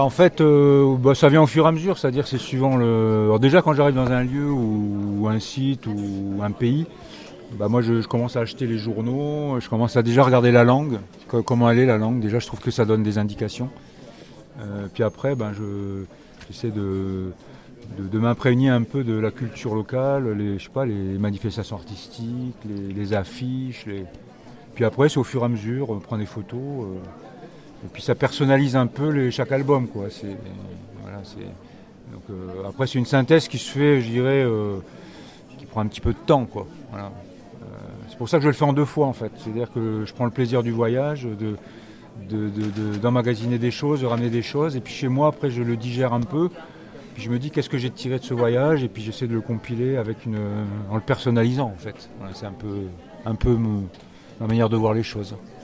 En fait, ça vient au fur et à mesure, c'est-à-dire c'est suivant le. Alors déjà quand j'arrive dans un lieu ou un site ou un pays, moi je commence à acheter les journaux, je commence à déjà regarder la langue, comment elle est la langue. Déjà je trouve que ça donne des indications. Puis après, j'essaie de m'imprégner un peu de la culture locale, les manifestations artistiques, les affiches. Puis après, c'est au fur et à mesure, on prend des photos. Et puis ça personnalise un peu chaque album, quoi. Après, c'est une synthèse qui se fait, je dirais, qui prend un petit peu de temps, quoi. Voilà. C'est pour ça que je le fais en 2 fois, en fait. C'est-à-dire que je prends le plaisir du voyage, d'emmagasiner des choses, de ramener des choses. Et puis chez moi, après, je le digère un peu. Puis je me dis qu'est-ce que j'ai tiré de ce voyage. Et puis j'essaie de le compiler en le personnalisant, en fait. Voilà, c'est un peu ma manière de voir les choses.